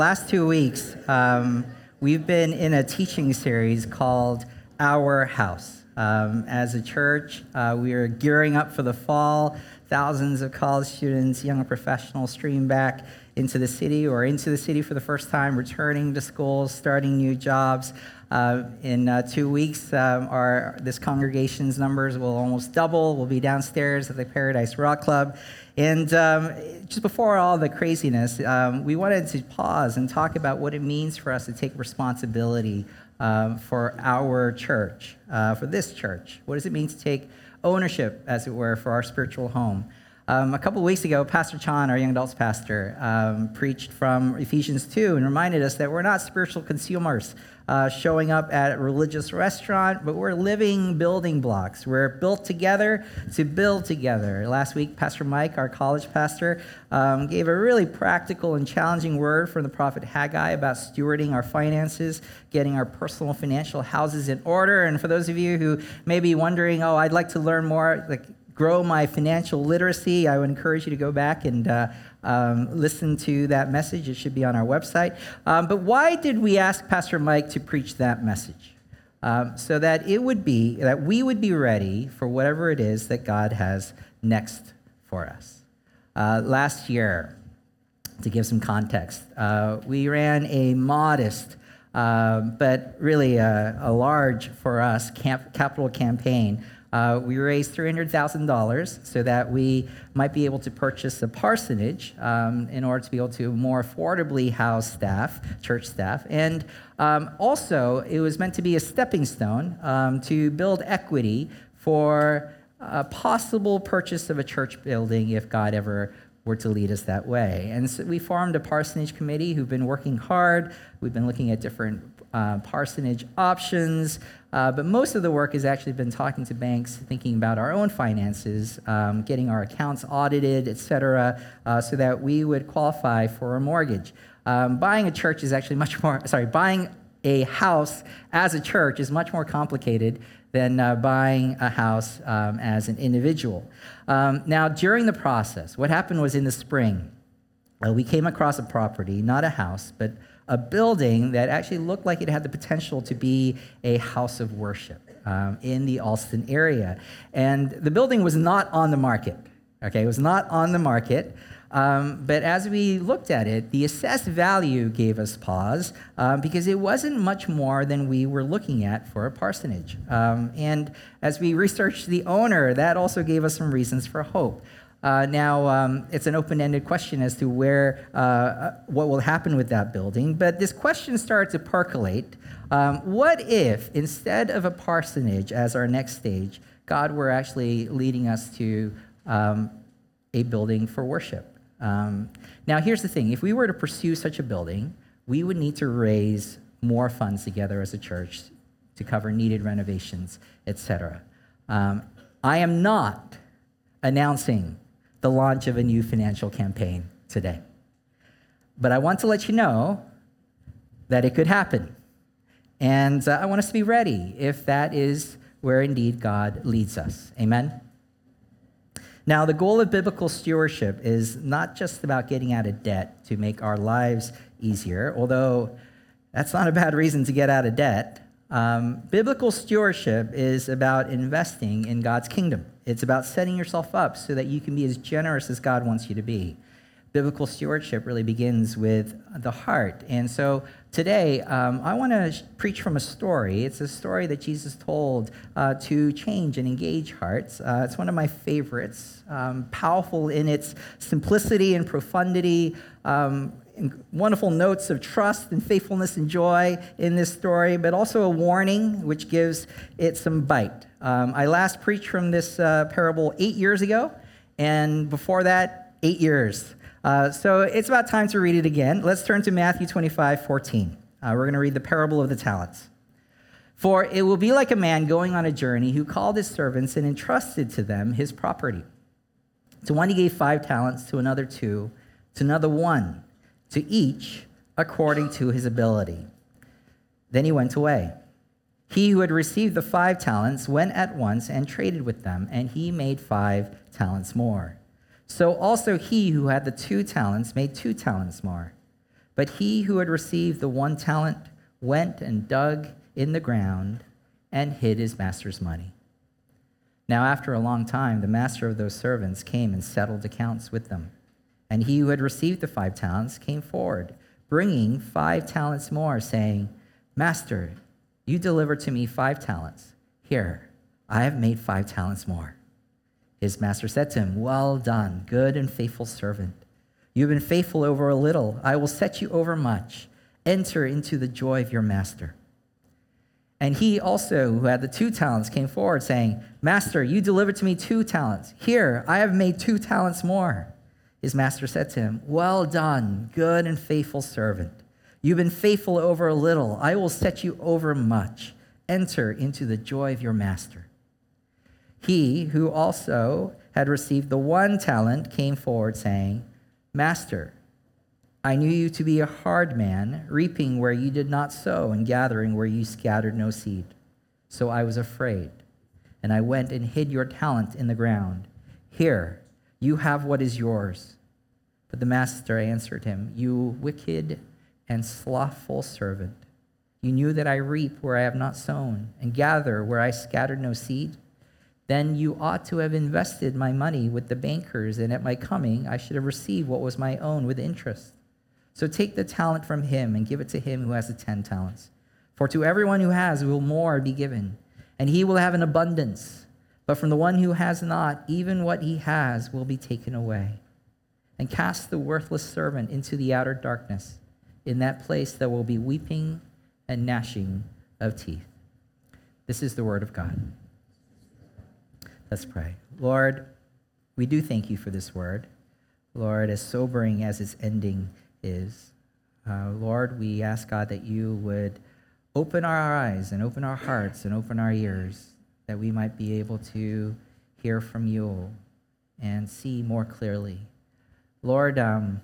Last 2 weeks, we've been in a teaching series called Our House. As a church, we are gearing up for the fall. Thousands of college students, young professionals stream back into the city or into the city for the first time, returning to schools, starting new jobs. In 2 weeks, this congregation's numbers will almost double. We'll be downstairs at the Paradise Rock Club. And just before all the craziness, we wanted to pause and talk about what it means for us to take responsibility for our church, for this church. What does it mean to take ownership, as it were, for our spiritual home? A couple of weeks ago, Pastor Chan, our young adults pastor, preached from Ephesians 2 and reminded us that we're not spiritual consumers showing up at a religious restaurant, but we're living building blocks. We're built together to build together. Last week, Pastor Mike, our college pastor, gave a really practical and challenging word from the prophet Haggai about stewarding our finances, getting our personal financial houses in order. And for those of you who may be wondering, I'd like to learn more, grow my financial literacy, I would encourage you to go back and listen to that message. It should be on our website. But why did we ask Pastor Mike to preach that message? So that we would be ready for whatever it is that God has next for us. Last year, to give some context, we ran a modest but really a large for us capital campaign. We raised $300,000 so that we might be able to purchase a parsonage in order to be able to more affordably house church staff. And also, it was meant to be a stepping stone to build equity for a possible purchase of a church building if God ever were to lead us that way. And so we formed a parsonage committee who've been working hard. We've been looking at different parsonage options, but most of the work has actually been talking to banks, thinking about our own finances, getting our accounts audited, etc., so that we would qualify for a mortgage. Buying a church is actually buying a house as a church is much more complicated than buying a house as an individual. Now, during the process, what happened was in the spring, we came across a property, not a house, but a building that actually looked like it had the potential to be a house of worship in the Allston area. And the building was not on the market, okay? It was not on the market. But as we looked at it, the assessed value gave us pause because it wasn't much more than we were looking at for a parsonage. And as we researched the owner, that also gave us some reasons for hope. Now, it's an open-ended question as to what will happen with that building, but this question started to percolate. What if, instead of a parsonage as our next stage, God were actually leading us to a building for worship? Now, here's the thing. If we were to pursue such a building, we would need to raise more funds together as a church to cover needed renovations, etc. I am not announcing the launch of a new financial campaign today. But I want to let you know that it could happen. And I want us to be ready if that is where indeed God leads us. Amen? Now, the goal of biblical stewardship is not just about getting out of debt to make our lives easier, although that's not a bad reason to get out of debt. Biblical stewardship is about investing in God's kingdom. It's about setting yourself up so that you can be as generous as God wants you to be. Biblical stewardship really begins with the heart. And so today, I want to preach from a story. It's a story that Jesus told to change and engage hearts. It's one of my favorites, powerful in its simplicity and profundity, wonderful notes of trust and faithfulness and joy in this story, but also a warning which gives it some bite. I last preached from this parable 8 years ago, and before that, 8 years. So it's about time to read it again. Let's turn to Matthew 25:14. We're going to read the parable of the talents. For it will be like a man going on a journey who called his servants and entrusted to them his property. To one he gave 5 talents, to another 2, to another 1, to each according to his ability. Then he went away. He who had received the 5 talents went at once and traded with them, and he made 5 talents more. So also he who had the 2 talents made 2 talents more. But he who had received the 1 talent went and dug in the ground and hid his master's money. Now, after a long time, the master of those servants came and settled accounts with them. And he who had received the 5 talents came forward, bringing 5 talents more, saying, Master, you delivered to me 5 talents. Here, I have made 5 talents more. His master said to him, Well done, good and faithful servant. You have been faithful over a little. I will set you over much. Enter into the joy of your master. And he also, who had the 2 talents, came forward, saying, Master, you delivered to me 2 talents. Here, I have made 2 talents more. His master said to him, Well done, good and faithful servant. You've been faithful over a little. I will set you over much. Enter into the joy of your master. He who also had received the 1 talent came forward, saying, Master, I knew you to be a hard man, reaping where you did not sow and gathering where you scattered no seed. So I was afraid, and I went and hid your talent in the ground. Here, you have what is yours. But the master answered him, You wicked and slothful servant. You knew that I reap where I have not sown and gather where I scattered no seed. Then you ought to have invested my money with the bankers, and at my coming I should have received what was my own with interest. So take the talent from him and give it to him who has the 10 talents. For to everyone who has will more be given, and he will have an abundance. But from the one who has not, even what he has will be taken away. And cast the worthless servant into the outer darkness. In that place there will be weeping and gnashing of teeth. This is the word of God. Let's pray. Lord, we do thank you for this word. Lord, as sobering as its ending is, Lord, we ask, God, that you would open our eyes and open our hearts and open our ears, that we might be able to hear from you and see more clearly. Lord,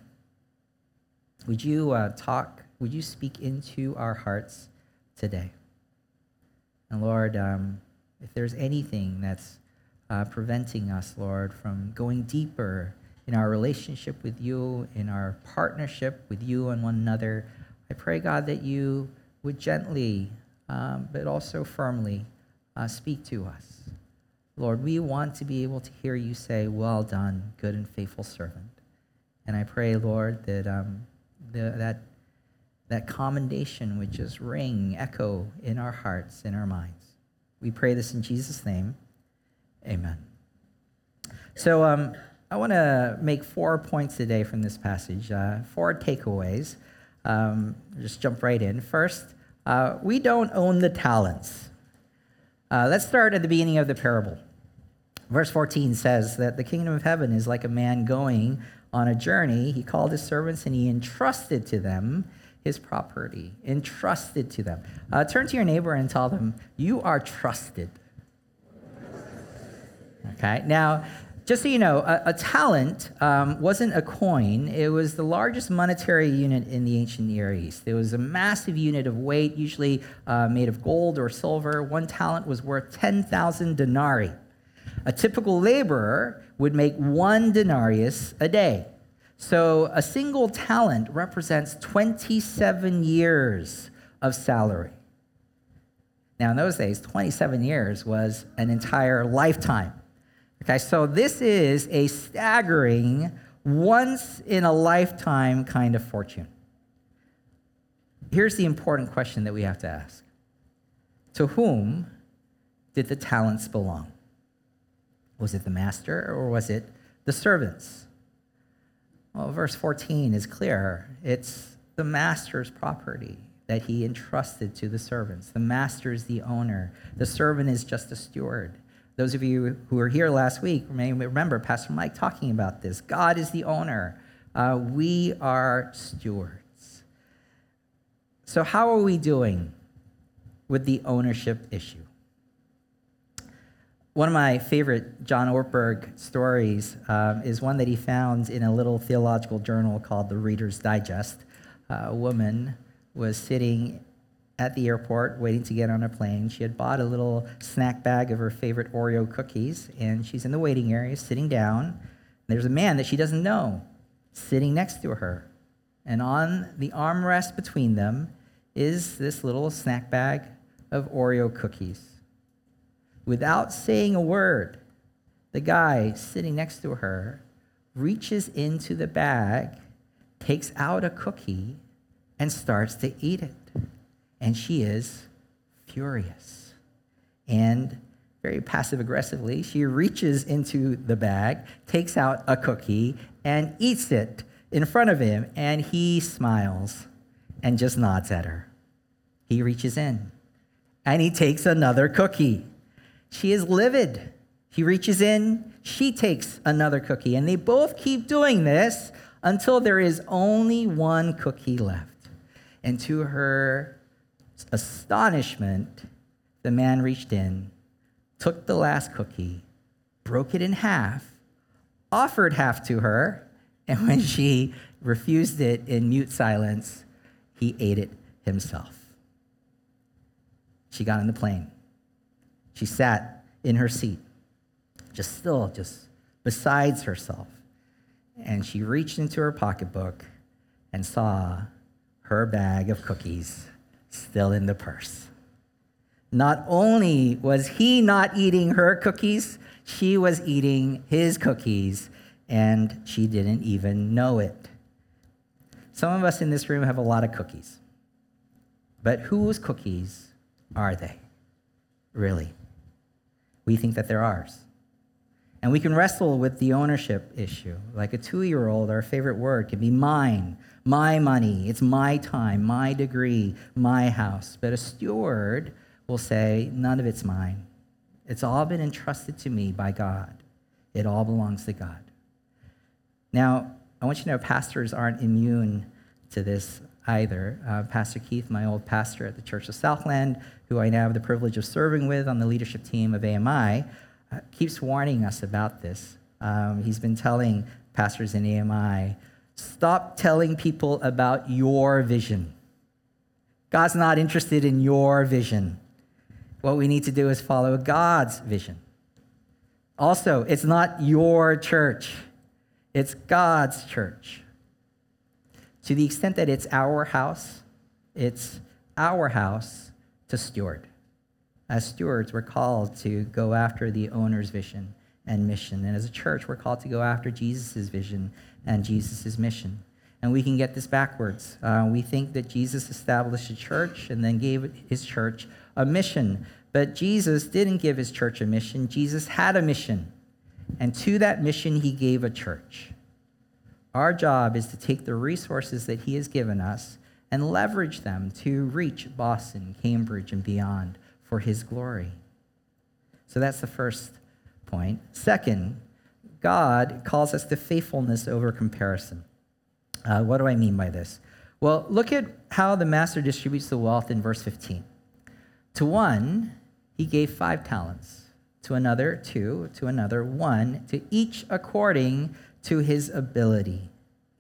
would you speak into our hearts today? And Lord, if there's anything that's preventing us, Lord, from going deeper in our relationship with you, in our partnership with you and one another, I pray, God, that you would gently, but also firmly, speak to us. Lord, we want to be able to hear you say, Well done, good and faithful servant. And I pray, Lord, that that commendation would just ring, echo in our hearts, in our minds. We pray this in Jesus' name. Amen. So I want to make 4 points today from this passage, 4 takeaways. Just jump right in. First, we don't own the talents. Let's start at the beginning of the parable. Verse 14 says that the kingdom of heaven is like a man going on a journey. He called his servants and he entrusted to them his property. Entrusted to them. Turn to your neighbor and tell them, you are trusted. Okay, now, just so you know, a talent wasn't a coin. It was the largest monetary unit in the ancient Near East. It was a massive unit of weight, usually made of gold or silver. 1 talent was worth 10,000 denarii. A typical laborer would make 1 denarius a day. So a single talent represents 27 years of salary. Now, in those days, 27 years was an entire lifetime. Okay, so this is a staggering, once-in-a-lifetime kind of fortune. Here's the important question that we have to ask. To whom did the talents belong? Was it the master or was it the servants? Well, verse 14 is clear. It's the master's property that he entrusted to the servants. The master is the owner. The servant is just a steward. Those of you who were here last week may remember Pastor Mike talking about this. God is the owner. We are stewards. So how are we doing with the ownership issue? One of my favorite John Ortberg stories is one that he found in a little theological journal called the Reader's Digest. A woman was sitting at the airport waiting to get on a plane. She had bought a little snack bag of her favorite Oreo cookies, and she's in the waiting area sitting down. There's a man that she doesn't know sitting next to her. And on the armrest between them is this little snack bag of Oreo cookies. Without saying a word, the guy sitting next to her reaches into the bag, takes out a cookie, and starts to eat it. And she is furious. And very passive-aggressively, she reaches into the bag, takes out a cookie, and eats it in front of him. And he smiles and just nods at her. He reaches in, and he takes another cookie. She is livid. He reaches in, she takes another cookie, and they both keep doing this until there is only one cookie left. And to her astonishment, the man reached in, took the last cookie, broke it in half, offered half to her, and when she refused it in mute silence, he ate it himself. She got on the plane. She sat in her seat, just besides herself. And she reached into her pocketbook and saw her bag of cookies still in the purse. Not only was he not eating her cookies, she was eating his cookies, and she didn't even know it. Some of us in this room have a lot of cookies. But whose cookies are they, really? We think that they're ours. And we can wrestle with the ownership issue. Like a 2-year-old, our favorite word can be mine, my money, it's my time, my degree, my house. But a steward will say, none of it's mine. It's all been entrusted to me by God. It all belongs to God. Now, I want you to know pastors aren't immune to this either. Pastor Keith, my old pastor at the Church of Southland, who I now have the privilege of serving with on the leadership team of AMI, keeps warning us about this. He's been telling pastors in AMI, stop telling people about your vision. God's not interested in your vision. What we need to do is follow God's vision. Also, it's not your church. It's God's church. To the extent that it's our house to steward. As stewards, we're called to go after the owner's vision and mission. And as a church, we're called to go after Jesus' vision and Jesus' mission. And we can get this backwards. We think that Jesus established a church and then gave his church a mission. But Jesus didn't give his church a mission. Jesus had a mission. And to that mission, he gave a church. Our job is to take the resources that he has given us and leverage them to reach Boston, Cambridge, and beyond for his glory. So that's the first point. Second, God calls us to faithfulness over comparison. What do I mean by this? Well, look at how the master distributes the wealth in verse 15. To one, he gave 5 talents. To another, 2. To another, 1. To each according to his ability.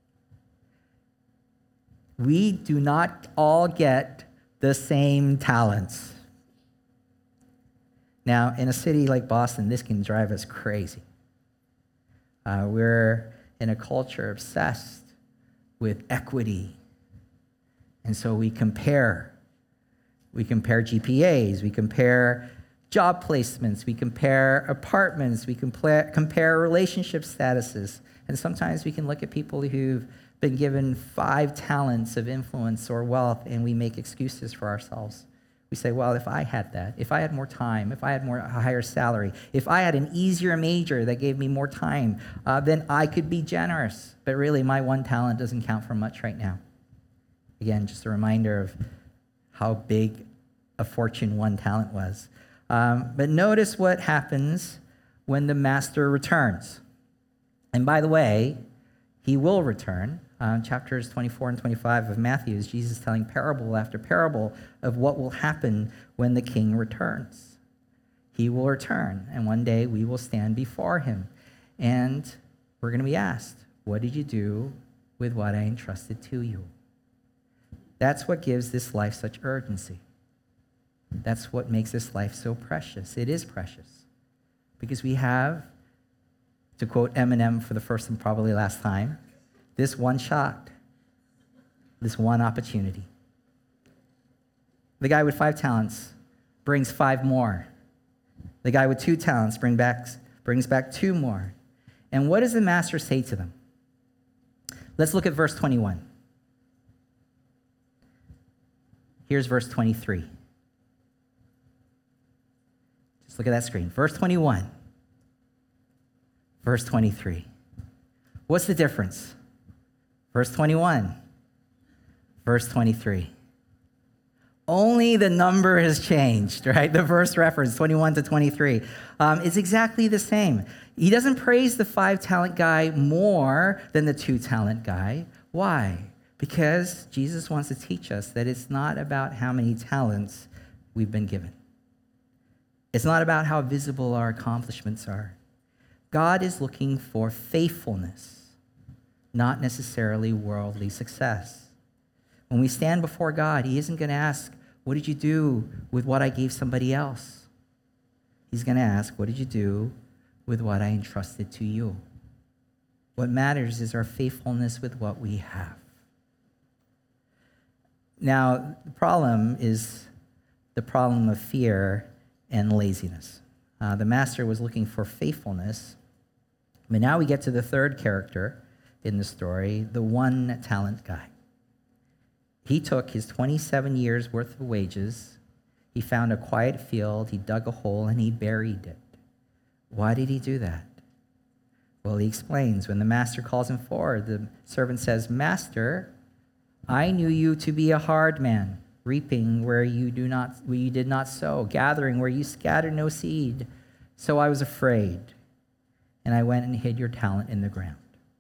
We do not all get the same talents. Now, in a city like Boston, this can drive us crazy. We're in a culture obsessed with equity. And so we compare. We compare GPAs. We compare job placements. We compare apartments. We compare relationship statuses. And sometimes we can look at people who've been given 5 talents of influence or wealth, and we make excuses for ourselves. We say, well, if I had that, if I had more time, if I had a higher salary, if I had an easier major that gave me more time, then I could be generous. But really, my 1 talent doesn't count for much right now. Again, just a reminder of how big a fortune 1 talent was. But notice what happens when the master returns. And by the way, he will return. Chapters 24 and 25 of Matthew is Jesus telling parable after parable of what will happen when the king returns. He will return, and one day we will stand before him. And we're going to be asked, what did you do with what I entrusted to you? That's what gives this life such urgency. That's what makes this life so precious. It is precious because we have, to quote Eminem for the first and probably last time, this one shot. this one opportunity. The guy with 5 talents brings 5 more. The guy with 2 talents brings back 2 more. And what does the master say to them? Let's look at verse 21. Here's verse 23. Just look at that screen. Verse 21. Verse 23. What's the difference? Verse 21. Verse 23. Only the number has changed, right? The verse reference, 21 to 23, is exactly the same. He doesn't praise the 5-talent guy more than the 2-talent guy. Why? Because Jesus wants to teach us that it's not about how many talents we've been given. It's not about how visible our accomplishments are. God is looking for faithfulness, not necessarily worldly success. When we stand before God, he isn't going to ask, what did you do with what I gave somebody else? He's going to ask, what did you do with what I entrusted to you? What matters is our faithfulness with what we have. Now, the problem is the problem of fear and laziness. The master was looking for faithfulness, but now we get to the third character in the story, the 1-talent guy. He took his 27 years' worth of wages, he found a quiet field, he dug a hole, and he buried it. Why did he do that? Well, he explains. When the master calls him forward, the servant says, Master, I knew you to be a hard man, reaping where you did not sow, gathering where you scattered no seed. So I was afraid, and I went and hid your talent in the ground.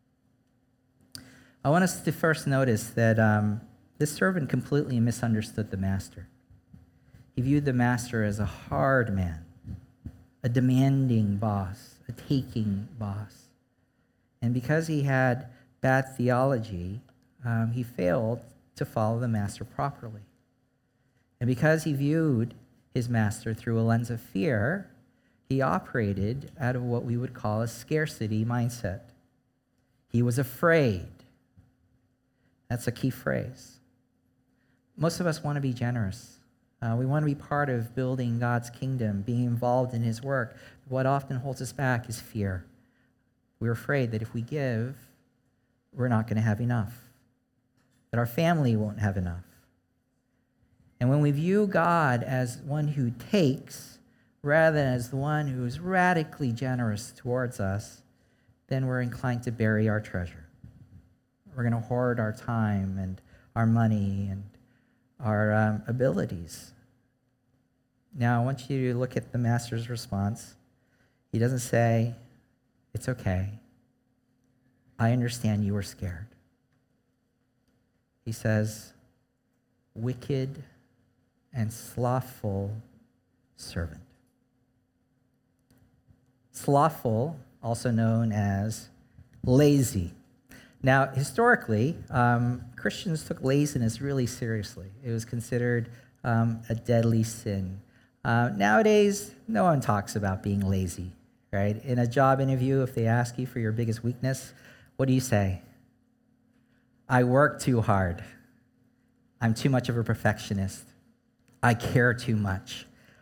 I want us to first notice that this servant completely misunderstood the master. He viewed the master as a hard man, a demanding boss, a taking boss. And because he had bad theology, he failed to follow the master properly. And because he viewed his master through a lens of fear, he operated out of what we would call a scarcity mindset. He was afraid. That's a key phrase. Most of us want to be generous. We want to be part of building God's kingdom, being involved in his work. What often holds us back is fear. We're afraid that if we give, we're not going to have enough, that our family won't have enough. And when we view God as one who takes rather than as the one who is radically generous towards us, then we're inclined to bury our treasure. We're going to hoard our time and our money and our abilities. Now, I want you to look at the master's response. He doesn't say, it's okay. I understand you were scared. He says, wicked and slothful servant. Slothful, also known as lazy. Now, historically, Christians took laziness really seriously. It was considered a deadly sin. Nowadays, no one talks about being lazy, right? In a job interview, if they ask you for your biggest weakness, what do you say? I work too hard. I'm too much of a perfectionist. I care too much.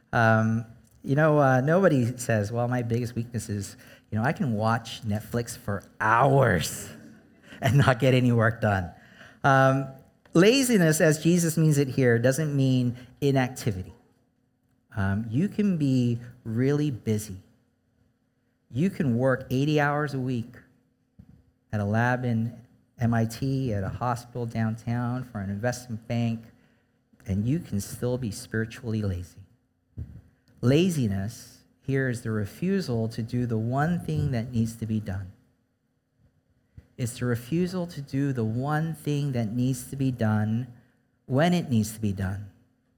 Nobody says, well, my biggest weakness is, I can watch Netflix for hours and not get any work done. Laziness, as Jesus means it here, doesn't mean inactivity. You can be really busy. You can work 80 hours a week at a lab in MIT, at a hospital downtown, for an investment bank, and you can still be spiritually lazy. Laziness here is the refusal to do the one thing that needs to be done. It's the refusal to do the one thing that needs to be done when it needs to be done.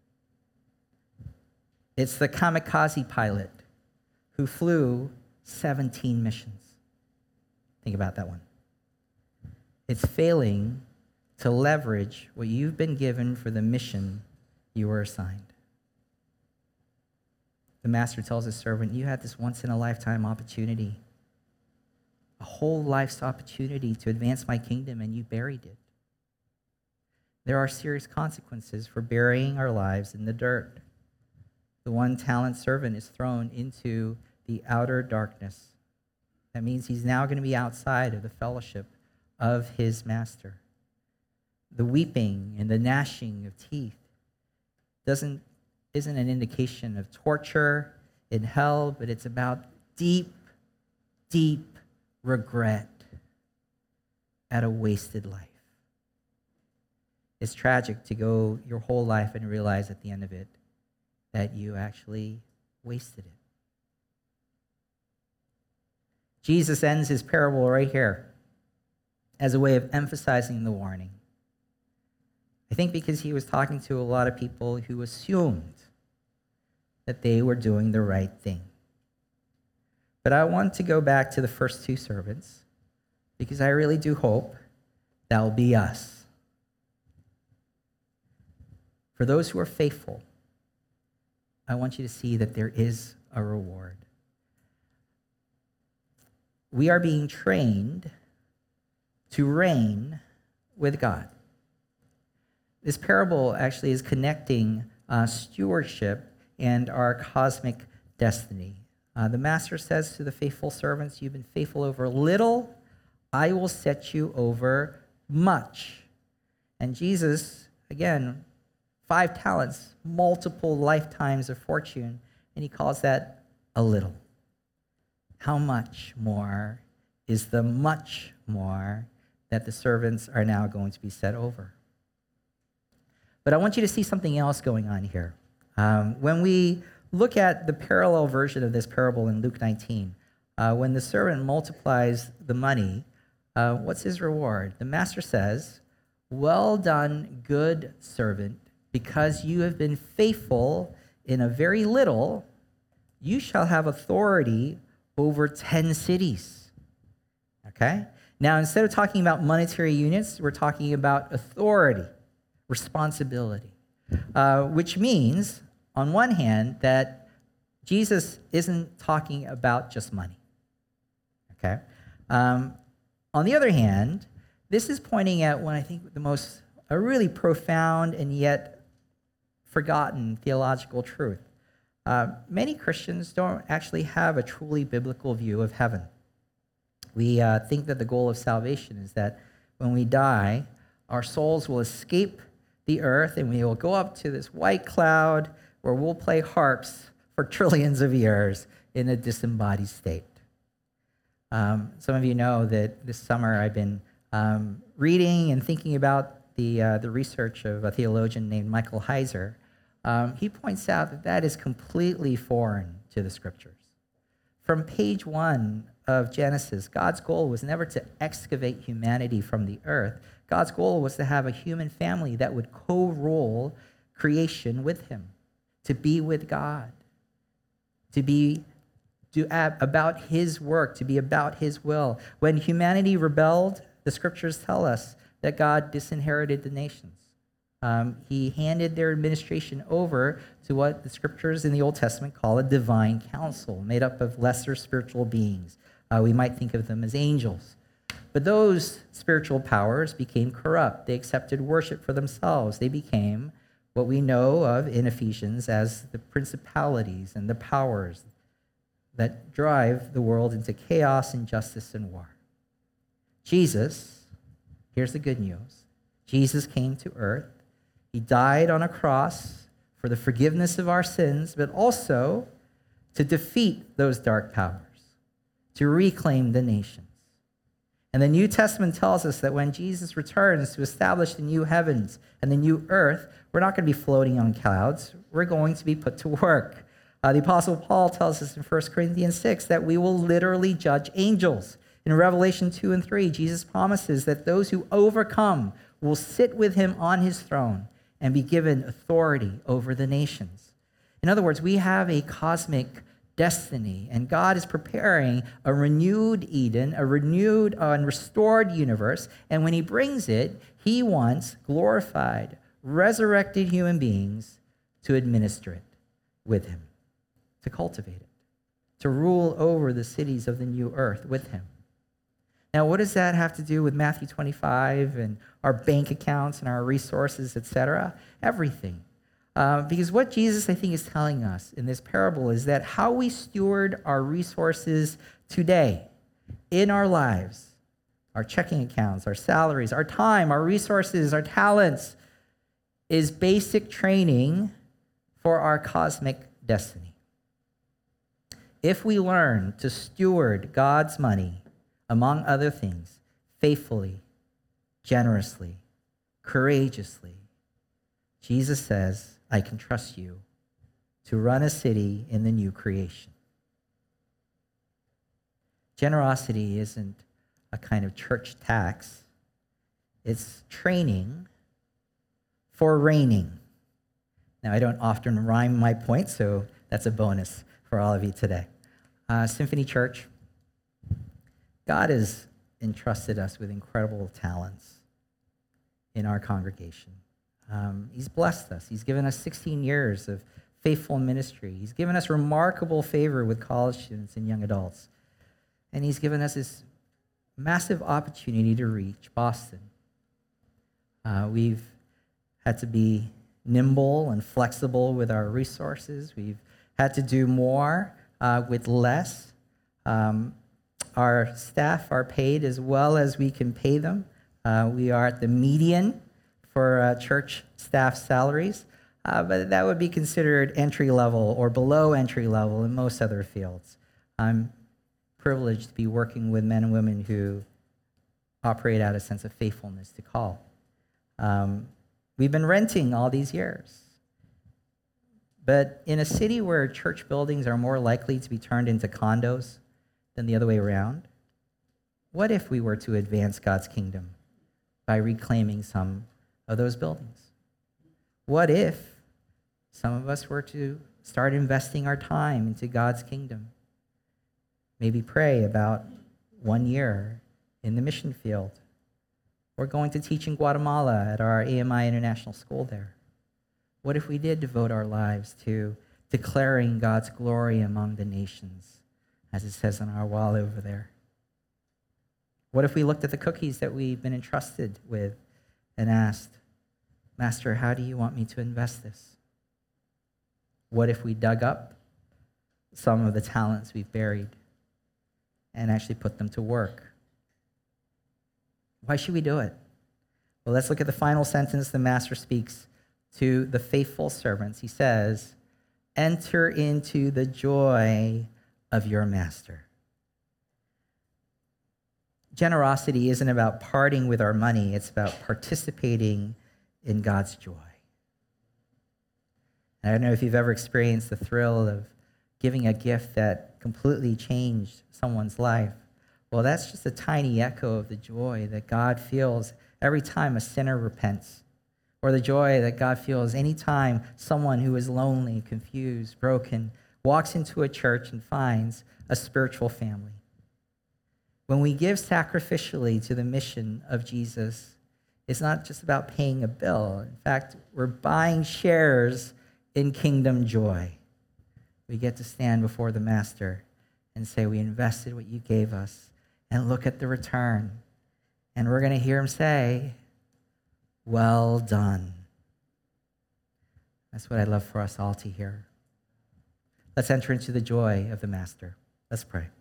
It's the kamikaze pilot who flew 17 missions. Think about that one. It's failing to leverage what you've been given for the mission you were assigned. The master tells his servant, you had this once-in-a-lifetime opportunity, a whole life's opportunity to advance my kingdom, and you buried it. There are serious consequences for burying our lives in the dirt. The 1-talent servant is thrown into the outer darkness. That means he's now going to be outside of the fellowship of his master. The weeping and the gnashing of teeth isn't an indication of torture in hell, but it's about deep, deep regret at a wasted life. It's tragic to go your whole life and realize at the end of it that you actually wasted it. Jesus ends his parable right here as a way of emphasizing the warning. I think because he was talking to a lot of people who assumed that they were doing the right thing. But I want to go back to the first two servants because I really do hope that will be us. For those who are faithful, I want you to see that there is a reward. We are being trained to reign with God. This parable actually is connecting stewardship and our cosmic destiny. The master says to the faithful servants, "You've been faithful over little, I will set you over much." And Jesus, again, 5 talents, multiple lifetimes of fortune, and he calls that a little. How much more is the much more that the servants are now going to be set over? But I want you to see something else going on here. When we look at the parallel version of this parable in Luke 19, when the servant multiplies the money, what's his reward? The master says, "Well done, good servant, because you have been faithful in a very little, you shall have authority over 10 cities." Okay? Now, instead of talking about monetary units, we're talking about authority, responsibility, which means, on one hand, that Jesus isn't talking about just money. Okay? On the other hand, this is pointing at one, I think, a really profound and yet forgotten theological truth. Many Christians don't actually have a truly biblical view of heaven. We think that the goal of salvation is that when we die, our souls will escape the earth and we will go up to this white cloud where we'll play harps for trillions of years in a disembodied state. Some of you know that this summer I've been reading and thinking about the research of a theologian named Michael Heiser. He points out that is completely foreign to the scriptures. From page 1 of Genesis, God's goal was never to excavate humanity from the earth. God's goal was to have a human family that would co-rule creation with him, to be with God, to be about his work, to be about his will. When humanity rebelled, the scriptures tell us that God disinherited the nations. He handed their administration over to what the scriptures in the Old Testament call a divine council, made up of lesser spiritual beings. We might think of them as angels. But those spiritual powers became corrupt. They accepted worship for themselves. They became what we know of in Ephesians as the principalities and the powers that drive the world into chaos, injustice, and war. Jesus, here's the good news. Jesus came to earth. He died on a cross for the forgiveness of our sins, but also to defeat those dark powers, to reclaim the nations. And the New Testament tells us that when Jesus returns to establish the new heavens and the new earth, we're not going to be floating on clouds. We're going to be put to work. The Apostle Paul tells us in 1 Corinthians 6 that we will literally judge angels. In Revelation 2 and 3, Jesus promises that those who overcome will sit with him on his throne and be given authority over the nations. In other words, we have a cosmic destiny, and God is preparing a renewed Eden, a renewed and restored universe, and when he brings it, he wants glorified, resurrected human beings to administer it with him, to cultivate it, to rule over the cities of the new earth with him. Now, what does that have to do with Matthew 25 and our bank accounts and our resources, etc.? Everything. Because what Jesus, I think, is telling us in this parable is that how we steward our resources today in our lives, our checking accounts, our salaries, our time, our resources, our talents, is basic training for our cosmic destiny. If we learn to steward God's money, among other things, faithfully, generously, courageously, Jesus says, I can trust you to run a city in the new creation. Generosity isn't a kind of church tax. It's training for reigning. Now, I don't often rhyme my points, so that's a bonus for all of you today. Symphony Church, God has entrusted us with incredible talents in our congregation. He's blessed us. He's given us 16 years of faithful ministry. He's given us remarkable favor with college students and young adults. And he's given us this massive opportunity to reach Boston. We've had to be nimble and flexible with our resources. We've had to do more with less. Our staff are paid as well as we can pay them. We are at the median for church staff salaries, but that would be considered entry level or below entry level in most other fields. I'm privileged to be working with men and women who operate out a sense of faithfulness to call. We've been renting all these years. But in a city where church buildings are more likely to be turned into condos than the other way around, what if we were to advance God's kingdom by reclaiming some of those buildings? What if some of us were to start investing our time into God's kingdom? Maybe pray about 1 year in the mission field. We're going to teach in Guatemala at our AMI International School there. What if we did devote our lives to declaring God's glory among the nations, as it says on our wall over there? What if we looked at the cookies that we've been entrusted with and asked, Master, how do you want me to invest this? What if we dug up some of the talents we've buried and actually put them to work? Why should we do it? Well, let's look at the final sentence the master speaks to the faithful servants. He says, enter into the joy of your master. Generosity isn't about parting with our money. It's about participating in God's joy. And I don't know if you've ever experienced the thrill of giving a gift that completely changed someone's life. Well, that's just a tiny echo of the joy that God feels every time a sinner repents, or the joy that God feels anytime someone who is lonely, confused, broken, walks into a church and finds a spiritual family. When we give sacrificially to the mission of Jesus, it's not just about paying a bill. In fact, we're buying shares in kingdom joy. We get to stand before the Master and say, we invested what you gave us, and look at the return. And we're going to hear him say, well done. That's what I'd love for us all to hear. Let's enter into the joy of the Master. Let's pray.